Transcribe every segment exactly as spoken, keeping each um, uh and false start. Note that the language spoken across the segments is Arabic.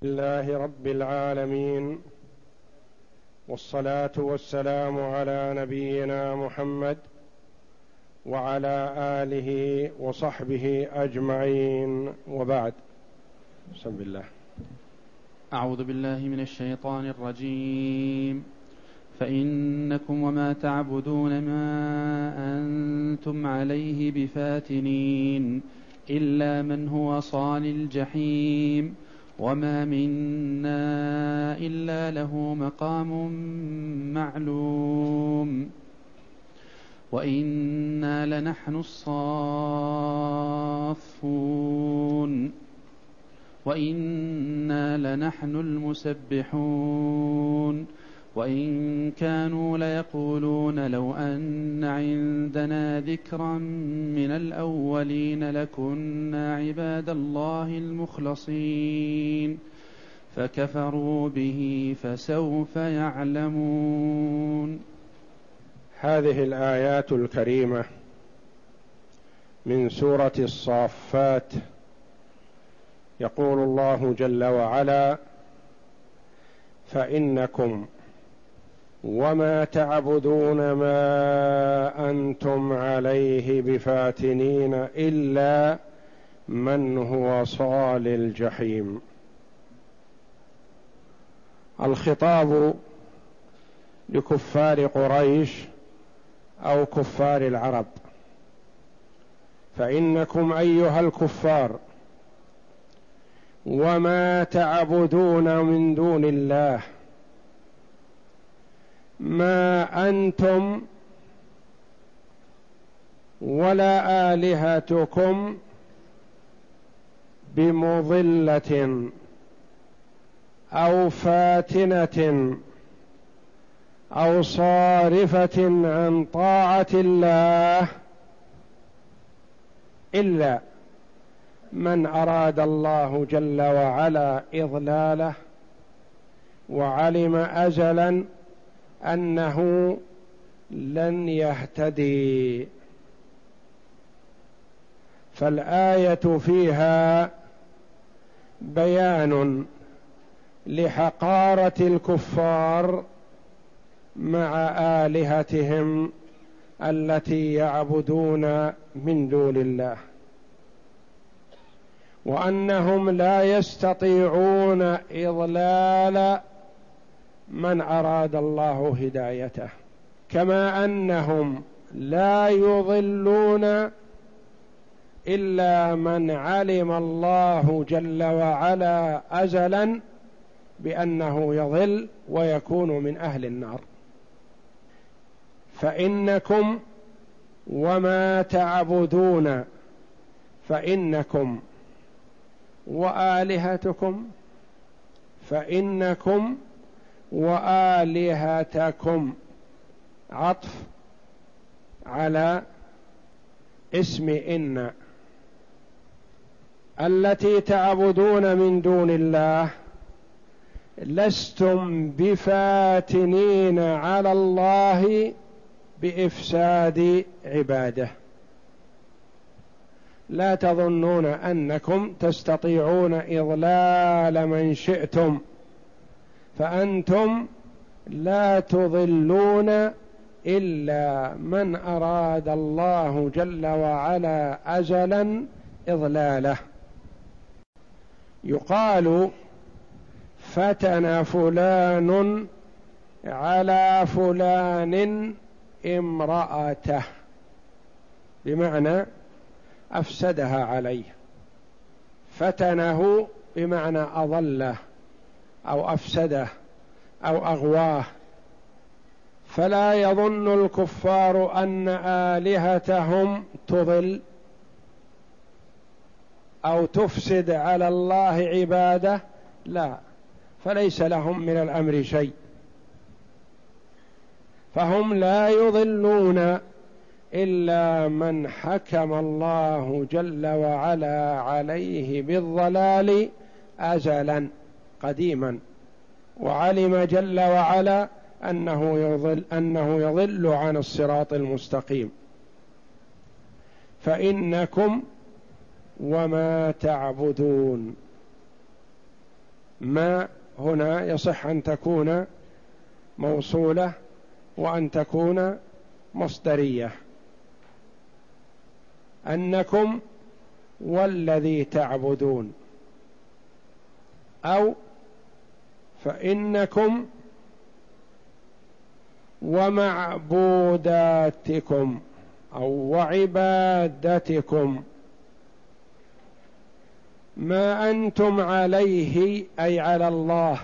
لله رب العالمين، والصلاة والسلام على نبينا محمد وعلى آله وصحبه أجمعين، وبعد. بسم الله. أعوذ بالله من الشيطان الرجيم. فإنكم وما تعبدون ما أنتم عليه بفاتنين إلا من هو صال الجحيم وما منا إلا له مقام معلوم وإنا لنحن الصافون وإنا لنحن المسبحون وإن كانوا ليقولون لو أن عندنا ذكرا من الأولين لكنا عباد الله المخلصين فكفروا به فسوف يعلمون. هذه الآيات الكريمة من سورة الصافات يقول الله جل وعلا: فإنكم وما تعبدون ما أنتم عليه بفاتنين إلا من هو صال الجحيم. الخطاب لكفار قريش أو كفار العرب. فإنكم أيها الكفار وما تعبدون من دون الله، ما أنتم ولا آلهتكم بمضلة أو فاتنة أو صارفة عن طاعة الله إلا من أراد الله جل وعلا إضلاله وعلم أزلا أنه لن يهتدي. فالآية فيها بيان لحقارة الكفار مع آلهتهم التي يعبدون من دون الله، وأنهم لا يستطيعون إضلال من أراد الله هدايته، كما أنهم لا يضلون إلا من علم الله جل وعلا أزلا بأنه يضل ويكون من أهل النار. فإنكم وما تعبدون، فإنكم وآلهتكم، فإنكم وآلهتكم عطف على اسم إن، التي تعبدون من دون الله لستم بفاتنين على الله بإفساد عباده. لا تظنون أنكم تستطيعون إضلال من شئتم، فأنتم لا تضلون إلا من أراد الله جل وعلا أزلا إضلاله. يقال فتن فلان على فلان امرأته، بمعنى أفسدها عليه. فتنه بمعنى أضله أو أفسده أو أغواه. فلا يظن الكفار أن آلهتهم تضل أو تفسد على الله عباده، لا، فليس لهم من الأمر شيء، فهم لا يضلون إلا من حكم الله جل وعلا عليه بالضلال أزلا قديما، وعلم جل وعلا أنه يضل, أنه يضل عن الصراط المستقيم. فإنكم وما تعبدون، ما هنا يصح أن تكون موصولة وأن تكون مصدرية، أنكم والذي تعبدون، أو فإنكم ومعبوداتكم أو وعبادتكم ما أنتم عليه أي على الله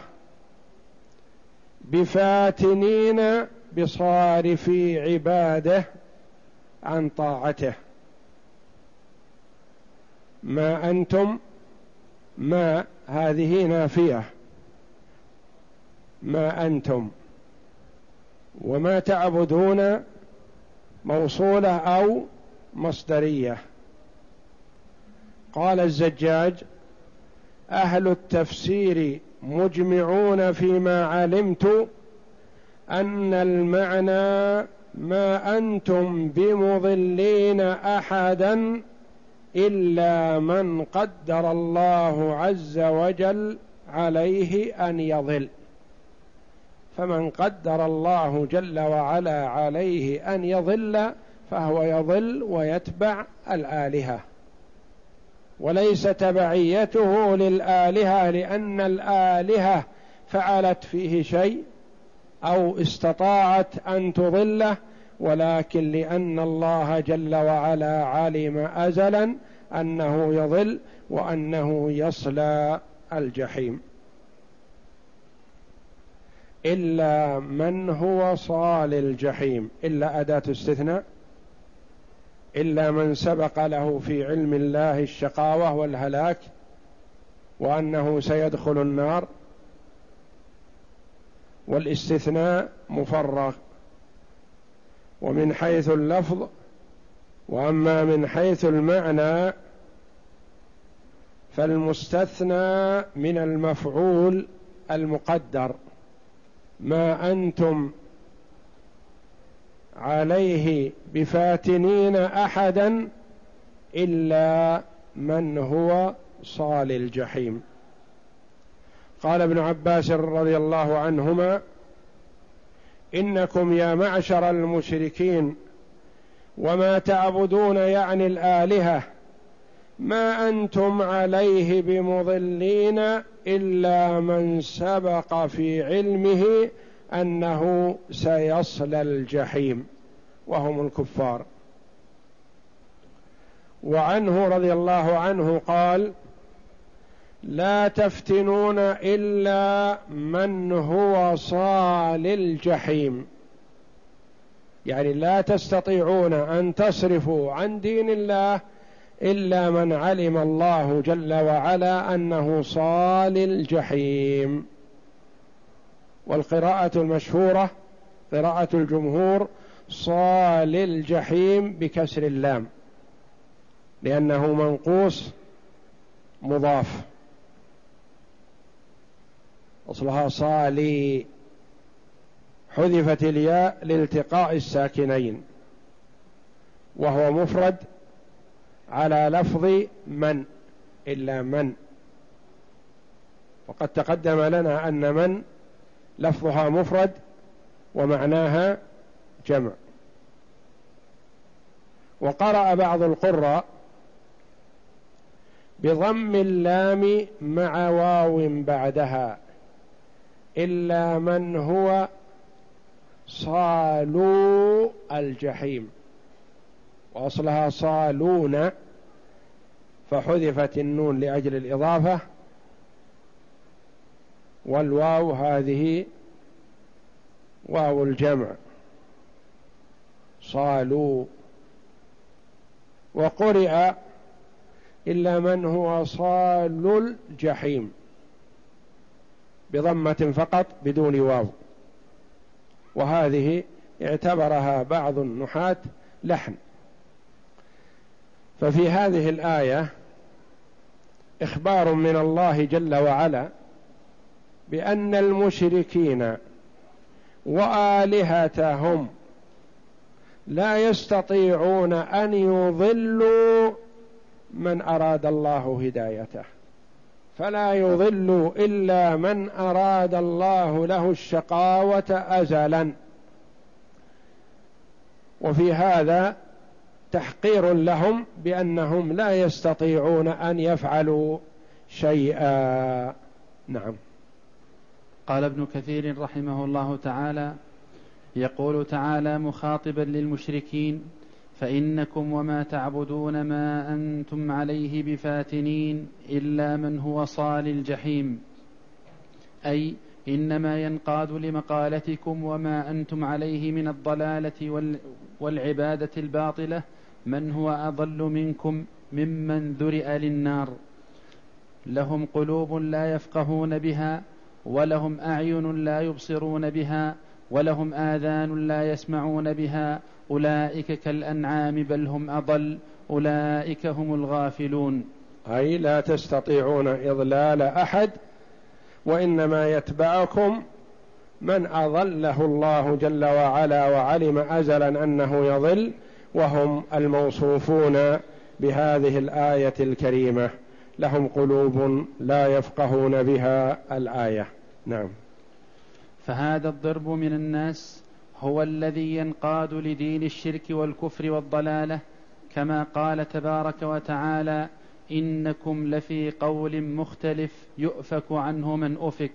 بفاتنين بصارفي عباده عن طاعته. ما أنتم، ما هذه نافية، ما أنتم، وما تعبدون موصولة أو مصدرية. قال الزجاج: أهل التفسير مجمعون فيما علمت أن المعنى ما أنتم بمضلين أحدا إلا من قدر الله عز وجل عليه أن يضل، فمن قدر الله جل وعلا عليه أن يضل فهو يضل ويتبع الآلهة، وليس تبعيته للآلهة لأن الآلهة فعلت فيه شيء أو استطاعت أن تضله، ولكن لأن الله جل وعلا علم أزلا أنه يضل وأنه يصلى الجحيم. إلا من هو صال الجحيم، إلا أداة استثناء، إلا من سبق له في علم الله الشقاوة والهلاك وأنه سيدخل النار، والاستثناء مفرغ، ومن حيث اللفظ. وأما من حيث المعنى فالمستثنى من المفعول المقدر، ما أنتم عليه بفاتنين أحدا إلا من هو صال الجحيم. قال ابن عباس رضي الله عنهما: إنكم يا معشر المشركين وما تعبدون يعني الآلهة ما أنتم عليه بمضلين إلا من سبق في علمه أنه سيصلى الجحيم، وهم الكفار. وعنه رضي الله عنه قال: لا تفتنون إلا من هو صال الجحيم، يعني لا تستطيعون أن تصرفوا عن دين الله إلا من علم الله جل وعلا أنه صال الجحيم. والقراءة المشهورة قراءة الجمهور صال الجحيم بكسر اللام، لأنه منقوص مضاف، أصلها صالي، حذفت الياء لالتقاء الساكنين، وهو مفرد على لفظ من، إلا من. وقد تقدم لنا أن من لفظها مفرد ومعناها جمع. وقرأ بعض القراء بضم اللام مع واو بعدها إلا من هو صالو الجحيم، وأصلها صالون فحذفت النون لأجل الإضافة، والواو هذه واو الجمع صالوا. وقرئ إلا من هو صال الجحيم بضمة فقط بدون واو، وهذه اعتبرها بعض النحاة لحن. ففي هذه الآية إخبار من الله جل وعلا بأن المشركين وآلهتهم لا فلا يضل إلا من أراد الله له الشقاوة أزلا. وفي هذا تحقير لهم بأنهم لا يستطيعون أن يفعلوا شيئا. نعم. قال ابن كثير رحمه الله تعالى: يقول تعالى مخاطبا للمشركين: فإنكم وما تعبدون ما أنتم عليه بفاتنين إلا من هو صال الجحيم، أي إنما ينقاد لمقالتكم وما أنتم عليه من الضلالة والعبادة الباطلة من هو أضل منكم ممن ذرئ للنار. لهم قلوب لا يفقهون بها، ولهم أعين لا يبصرون بها، ولهم آذان لا يسمعون بها، أولئك كالأنعام بل هم أضل، أولئك هم الغافلون. أي لا تستطيعون إضلال أحد، وإنما يتبعكم من أضله الله جل وعلا وعلم أزلا أنه يضل، وهم الموصوفون بهذه الآية الكريمة: لهم قلوب لا يفقهون بها الآية. نعم. فهذا الضرب من الناس هو الذي ينقاد لدين الشرك والكفر والضلالة، كما قال تبارك وتعالى: إنكم لفي قول مختلف يؤفك عنه من أفك.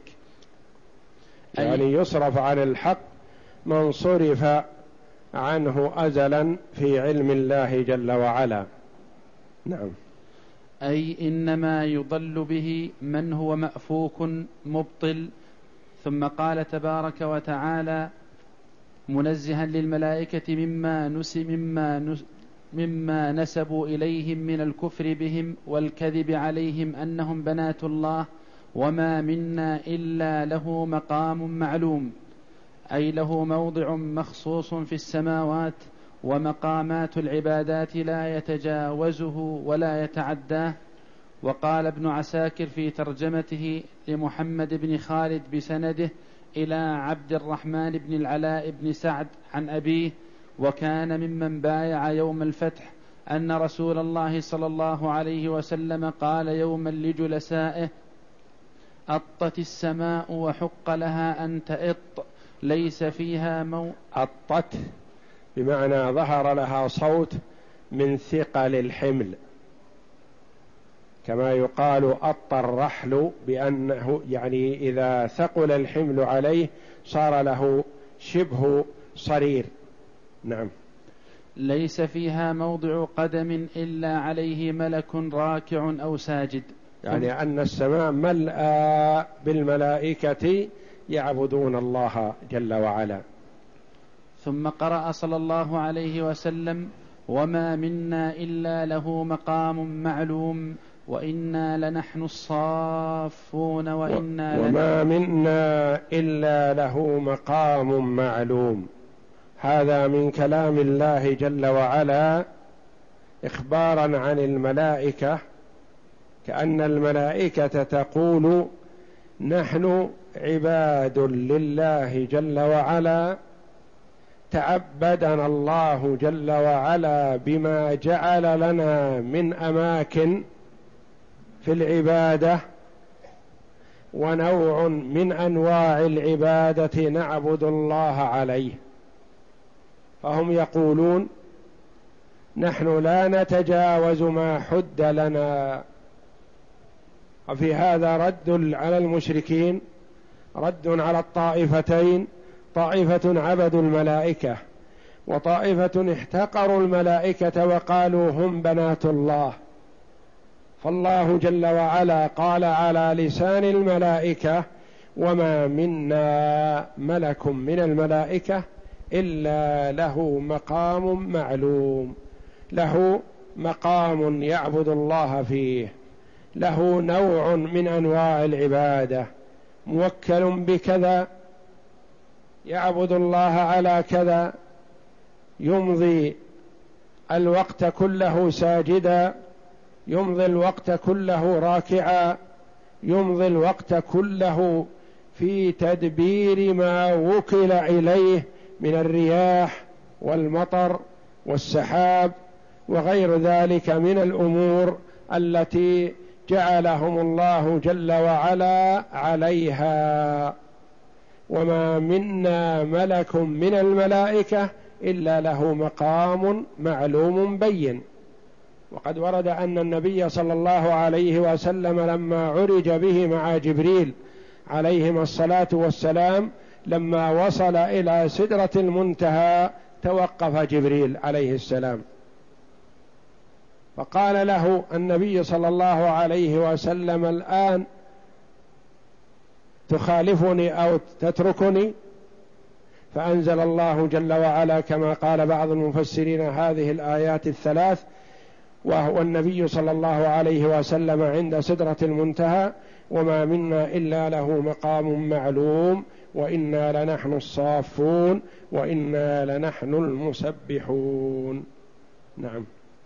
يعني يصرف عن الحق من صرف عنه أزلا في علم الله جل وعلا. نعم. أي إنما يضل به من هو مأفوك مبطل. ثم قال تبارك وتعالى منزها للملائكة مما نس مما نس مما نسبوا إليهم من الكفر بهم والكذب عليهم أنهم بنات الله: وما منا إلا له مقام معلوم، أي له موضع مخصوص في السماوات، ومقامات العبادات لا يتجاوزه ولا يتعداه. وقال ابن عساكر في ترجمته لمحمد بن خالد بسنده إلى عبد الرحمن بن العلاء بن سعد عن أبيه، وكان ممن بايع يوم الفتح، أن رسول الله صلى الله عليه وسلم قال يوما لجلسائه: أطت السماء وحق لها أن تئط، ليس فيها مو أطت بمعنى ظهر لها صوت من ثقل الحمل، كما يقال أط الرحل، بأنه يعني إذا ثقل الحمل عليه صار له شبه صرير. نعم. ليس فيها موضع قدم إلا عليه ملك راكع أو ساجد، يعني أن السماء ملأى بالملائكة يعبدون الله جل وعلا. ثم قرأ صلى الله عليه وسلم: وما منا إلا له مقام معلوم، وإنا لنحن الصافون وإنا وما منا إلا له مقام معلوم. هذا من كلام الله جل وعلا إخبارا عن الملائكة، كأن الملائكة تقول: نحن عباد لله جل وعلا، تعبدنا الله جل وعلا بما جعل لنا من أماكن في العبادة ونوع من أنواع العبادة نعبد الله عليه. فهم يقولون: نحن لا نتجاوز ما حد لنا. وفي هذا رد على المشركين، رد على الطائفتين: طائفة عبدوا الملائكة، وطائفة احتقروا الملائكة وقالوا هم بنات الله. فالله جل وعلا قال على لسان الملائكة: وما منا ملك من الملائكة إلا له مقام معلوم، له مقام يعبد الله فيه، له نوع من أنواع العبادة، موكل بكذا، يعبد الله على كذا، يمضي الوقت كله ساجدا، يمضي الوقت كله راكعا، يمضي الوقت كله في تدبير ما وكل إليه من الرياح والمطر والسحاب وغير ذلك من الأمور التي جعلهم الله جل وعلا عليها. وما منا ملك من الملائكة إلا له مقام معلوم بين. وقد ورد أن النبي صلى الله عليه وسلم لما عرج به مع جبريل عليهما الصلاة والسلام لما وصل إلى سدرة المنتهى توقف جبريل عليه السلام فقال له النبي صلى الله عليه وسلم: الآن تخالفني أو تتركني؟ فأنزل الله جل وعلا كما قال بعض المفسرين هذه الآيات الثلاث، وهو النبي صلى الله عليه وسلم عند سدرة المنتهى: وما منا إلا له مقام معلوم وإنا لنحن الصافون وإنا لنحن المسبحون. نعم.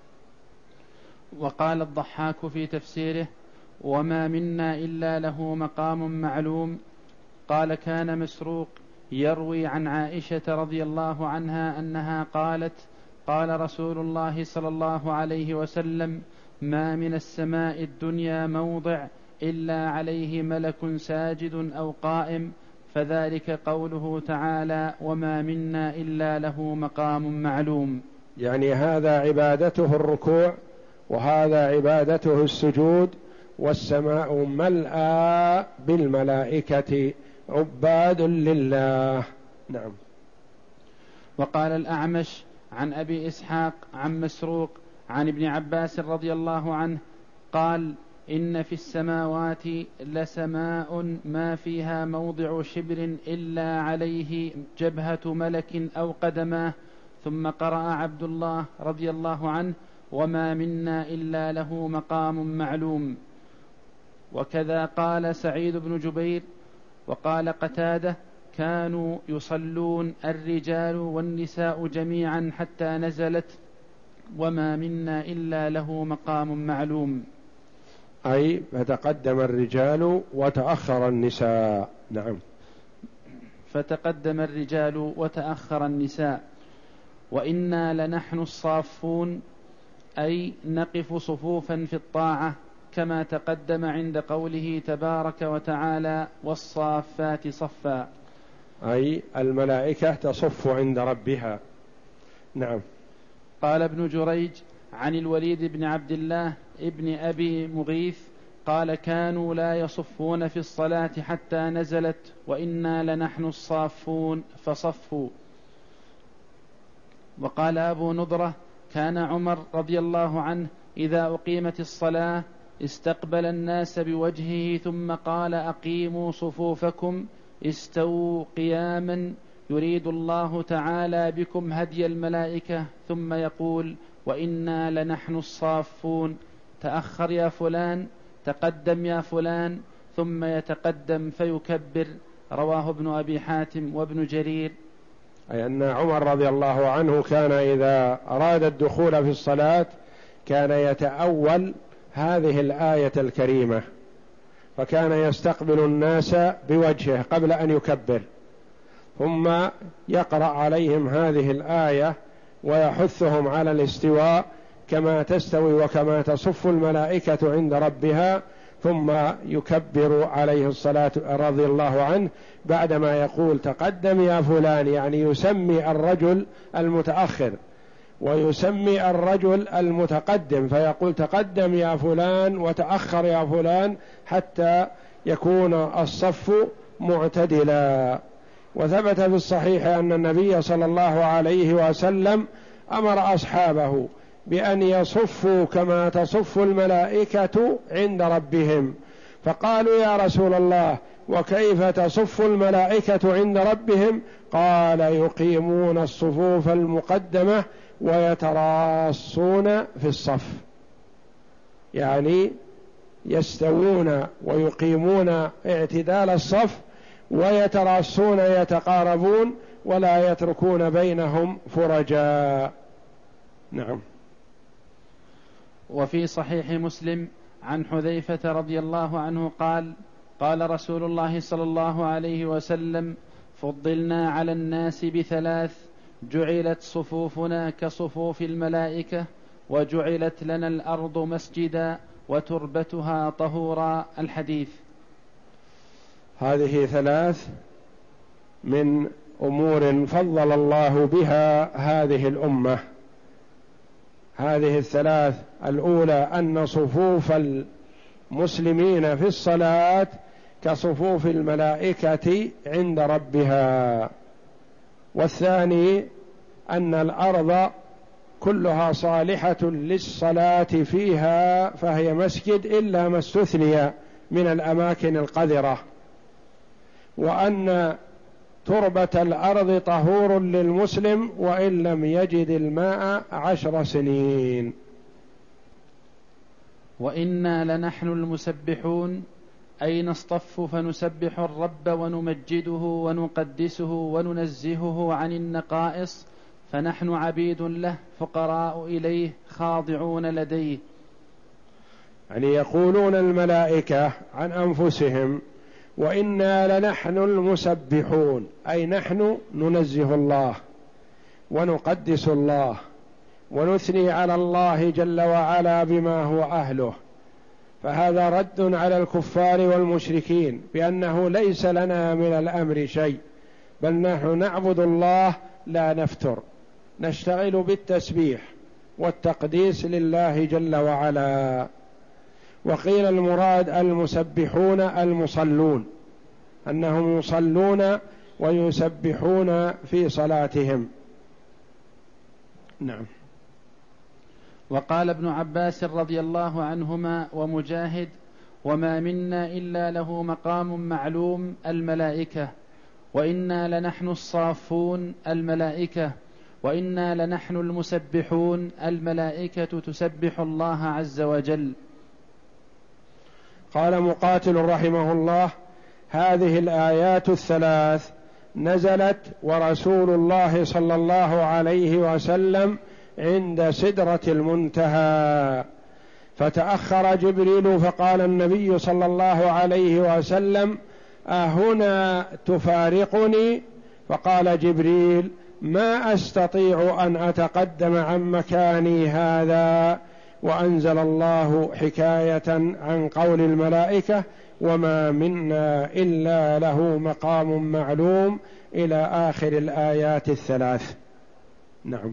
وقال الضحاك في تفسيره: وما منا إلا له مقام معلوم. قال: كان مسروق يروي عن عائشة رضي الله عنها أنها قالت: قال رسول الله صلى الله عليه وسلم: ما من السماء الدنيا موضع إلا عليه ملك ساجد أو قائم، فذلك قوله تعالى: وما منا إلا له مقام معلوم. يعني هذا عبادته الركوع وهذا عبادته السجود، والسماء ملأى بالملائكة عباد لله. نعم. وقال الأعمش عن أبي إسحاق عن مسروق عن ابن عباس رضي الله عنه قال: إن في السماوات لسماء ما فيها موضع شبر إلا عليه جبهة ملك أو قدماه. ثم قرأ عبد الله رضي الله عنه: وما منا إلا له مقام معلوم. وكذا قال سعيد بن جبير. وقال قتادة: كانوا يصلون الرجال والنساء جميعا حتى نزلت: وما منا إلا له مقام معلوم. أي فتقدم الرجال وتأخر النساء. نعم. فتقدم الرجال وتأخر النساء. وإنا لنحن الصافون، أي نقف صفوفا في الطاعة، كما تقدم عند قوله تبارك وتعالى: والصافات صفا، أي الملائكة تصف عند ربها. نعم. قال ابن جريج عن الوليد بن عبد الله ابن أبي مغيث قال: كانوا لا يصفون في الصلاة حتى نزلت: وإنا لنحن الصافون، فصفوا. وقال أبو نضرة: كان عمر رضي الله عنه إذا أقيمت الصلاة استقبل الناس بوجهه ثم قال: أقيموا صفوفكم، استووا قياما، يريد الله تعالى بكم هدي الملائكة، ثم يقول: وإنا لنحن الصافون، تأخر يا فلان، تقدم يا فلان، ثم يتقدم فيكبر. رواه ابن أبي حاتم وابن جرير. أي أن عمر رضي الله عنه كان إذا أراد الدخول في الصلاة كان يتأول هذه الآية الكريمة، فكان يستقبل الناس بوجهه قبل أن يكبر، ثم يقرأ عليهم هذه الآية ويحثهم على الاستواء كما تستوي وكما تصف الملائكة عند ربها، ثم يكبر عليه الصلاة رضي الله عنه بعدما يقول: تقدم يا فلان، يعني يسمي الرجل المتأخر ويسمي الرجل المتقدم، فيقول: تقدم يا فلان وتأخر يا فلان، حتى يكون الصف معتدلا. وثبت في الصحيح أن النبي صلى الله عليه وسلم أمر أصحابه بأن يصفوا كما تصف الملائكة عند ربهم، فقالوا: يا رسول الله، وكيف تصف الملائكة عند ربهم؟ قال: يقيمون الصفوف المقدمة ويتراصون في الصف، يعني يستوون ويقيمون اعتدال الصف ويتراصون يتقاربون ولا يتركون بينهم فرجا. نعم. وفي صحيح مسلم عن حذيفة رضي الله عنه قال: قال رسول الله صلى الله عليه وسلم: فضلنا على الناس بثلاث: جعلت صفوفنا كصفوف الملائكة، وجعلت لنا الأرض مسجدا، وتربتها طهورا. الحديث. هذه ثلاث من أمور فضل الله بها هذه الأمة. هذه الثلاث: الأولى أن صفوف المسلمين في الصلاة كصفوف الملائكة عند ربها. والثاني أن الأرض كلها صالحة للصلاة فيها فهي مسجد إلا ما استثني من الأماكن القذرة. وأن تربة الأرض طهور للمسلم وإن لم يجد الماء عشر سنين. وإنا لنحن المسبحون أي نصطف فنسبح الرب ونمجده ونقدسه وننزهه عن النقائص، فنحن عبيد له فقراء إليه خاضعون لديه. يعني يقولون الملائكة عن أنفسهم: وإنا لنحن المسبحون، أي نحن ننزه الله ونقدس الله ونثني على الله جل وعلا بما هو أهله. فهذا رد على الكفار والمشركين بأنه ليس لنا من الأمر شيء، بل نحن نعبد الله لا نفتر، نشتغل بالتسبيح والتقديس لله جل وعلا. وقيل المراد المسبحون المصلون، أنهم يصلون ويسبحون في صلاتهم. نعم. وقال ابن عباس رضي الله عنهما ومجاهد: وما منا إلا له مقام معلوم الملائكة، وإنا لنحن الصافون الملائكة، وإنا لنحن المسبحون الملائكة تسبح الله عز وجل. قال مقاتل رحمه الله: هذه الآيات الثلاث نزلت ورسول الله صلى الله عليه وسلم عند سدرة المنتهى، فتأخر جبريل فقال النبي صلى الله عليه وسلم: أهنا تفارقني؟ فقال جبريل: ما أستطيع أن أتقدم عن مكاني هذا. وأنزل الله حكاية عن قول الملائكة: وما منا إلا له مقام معلوم، إلى آخر الآيات الثلاث. نعم.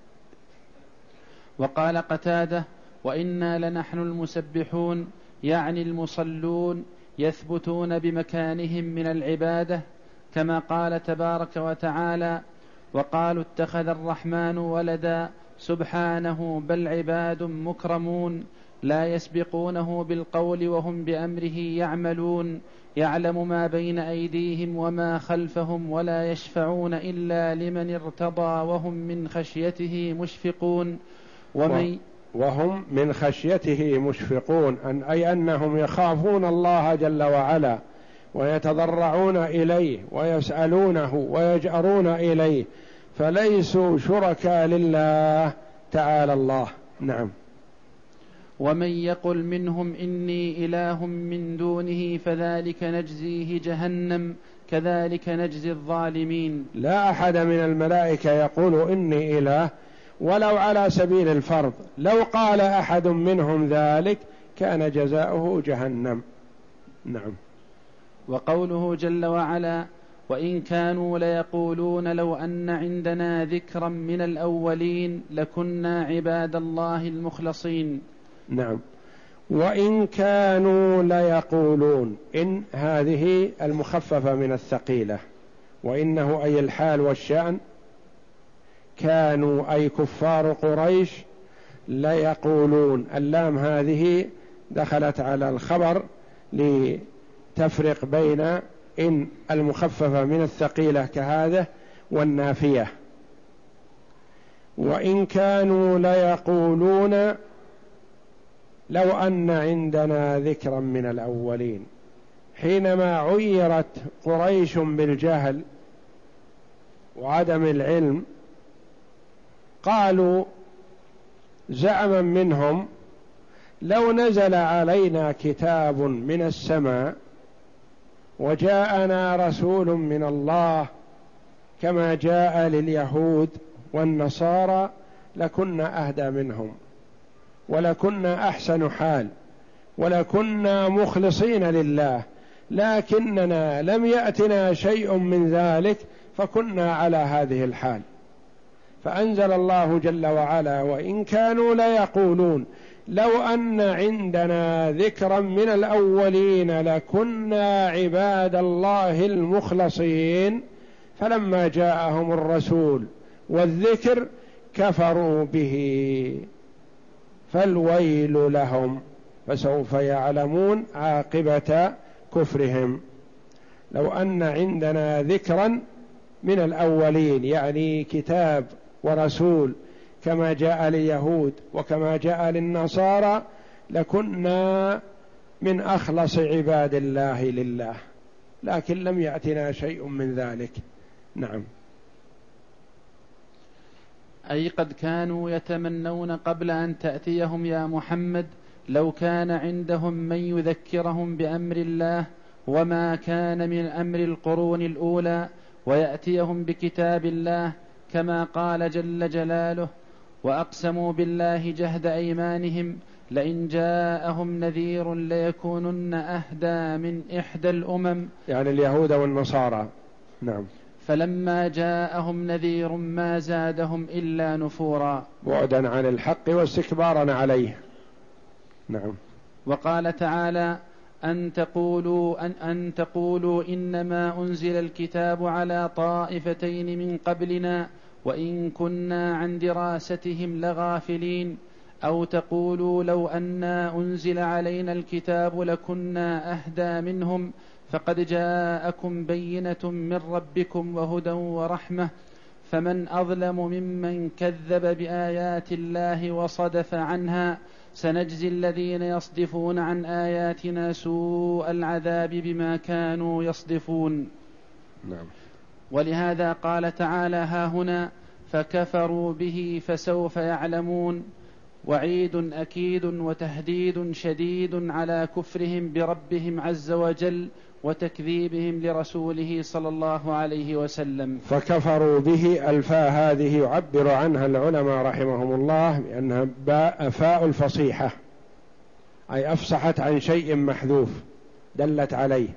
وقال قتادة: وإنا لنحن المسبحون، يعني المصلون يثبتون بمكانهم من العبادة، كما قال تبارك وتعالى: وقالوا اتخذ الرحمن ولدا سبحانه بل عباد مكرمون لا يسبقونه بالقول وهم بأمره يعملون، يعلم ما بين أيديهم وما خلفهم ولا يشفعون إلا لمن ارتضى وهم من خشيته مشفقون. ومن وهم من خشيته مشفقون، أن أي أنهم يخافون الله جل وعلا ويتضرعون إليه ويسألونه ويجأرون إليه، فليسوا شركاء لله تعالى الله. نعم. ومن يقل منهم إني إله من دونه فذلك نجزيه جهنم كذلك نجزي الظالمين. لا أحد من الملائكة يقول إني إله ولو على سبيل الفرض، لو قال أحد منهم ذلك كان جزاؤه جهنم. نعم. وقوله جل وعلا: وإن كانوا ليقولون لو أن عندنا ذكرا من الأولين لكنا عباد الله المخلصين. نعم. وإن كانوا ليقولون، إن هذه المخففة من الثقيلة، وإنه أي الحال والشأن، كانوا أي كفار قريش ليقولون، اللام هذه دخلت على الخبر لتفرق بين إن المخففة من الثقيلة كهذا والنافية. وإن كانوا ليقولون لو أن عندنا ذكرا من الأولين، حينما عيرت قريش بالجهل وعدم العلم قالوا زعما منهم: لو نزل علينا كتاب من السماء وجاءنا رسول من الله كما جاء لليهود والنصارى لكنا أهدى منهم ولكنا أحسن حال، ولكنا مخلصين لله، لكننا لم يأتنا شيء من ذلك فكنا على هذه الحال. فأنزل الله جل وعلا: وإن كانوا ليقولون لو أن عندنا ذكرا من الأولين لكنا عباد الله المخلصين، فلما جاءهم الرسول والذكر كفروا به، فالويل لهم فسوف يعلمون عاقبة كفرهم. لو أن عندنا ذكرا من الأولين، يعني كتاب ورسول كما جاء لليهود وكما جاء للنصارى، لكنا من أخلص عباد الله لله، لكن لم يأتنا شيء من ذلك. نعم. أي قد كانوا يتمنون قبل أن تأتيهم يا محمد لو كان عندهم من يذكرهم بأمر الله وما كان من أمر القرون الأولى، ويأتيهم بكتاب الله كما قال جل جلاله: وأقسموا بالله جهد أيمانهم لئن جاءهم نذير ليكونن أهدى من إحدى الأمم، يعني اليهود والنصارى. نعم. فلما جاءهم نذير ما زادهم إلا نفورا، بعدا عن الحق واستكبارا عليه. نعم. وقال تعالى: أن تقولوا, أن, أن تقولوا إنما أنزل الكتاب على طائفتين من قبلنا وإن كنا عن دراستهم لغافلين، أو تقولوا لو أنا أنزل علينا الكتاب لكنا أهدى منهم، فقد جاءكم بينة من ربكم وهدى ورحمة، فمن أظلم ممن كذب بآيات الله وصدف عنها، سنجزي الذين يصدفون عن آياتنا سوء العذاب بما كانوا يصدفون. نعم. ولهذا قال تعالى ها هنا: فكفروا به فسوف يعلمون، وعيد أكيد وتهديد شديد على كفرهم بربهم عز وجل وتكذيبهم لرسوله صلى الله عليه وسلم. فكفروا به، الفاء هذه يعبر عنها العلماء رحمهم الله بأنها باء فاء الفصيحة، أي أفصحت عن شيء محذوف دلت عليه،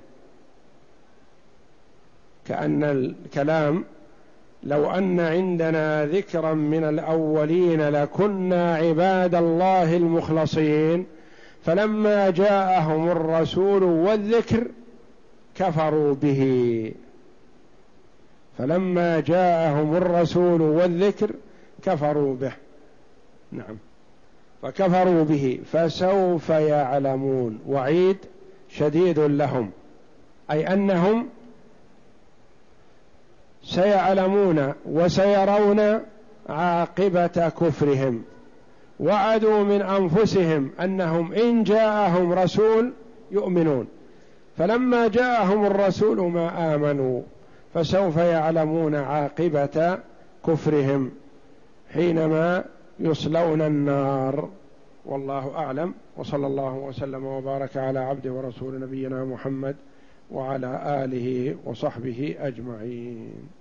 كأن الكلام لو أن عندنا ذكرا من الأولين لكنا عباد الله المخلصين، فلما جاءهم الرسول والذكر كفروا به. فلما جاءهم الرسول والذكر كفروا به. نعم. فكفروا به فسوف يعلمون، وعيد شديد لهم، أي أنهم سيعلمون وسيرون عاقبة كفرهم. وعدوا من أنفسهم أنهم إن جاءهم رسول يؤمنون، فلما جاءهم الرسول ما آمنوا، فسوف يعلمون عاقبة كفرهم حينما يصلون النار. والله أعلم، وصلى الله وسلم وبارك على عبده ورسول نبينا محمد وعلى آله وصحبه أجمعين.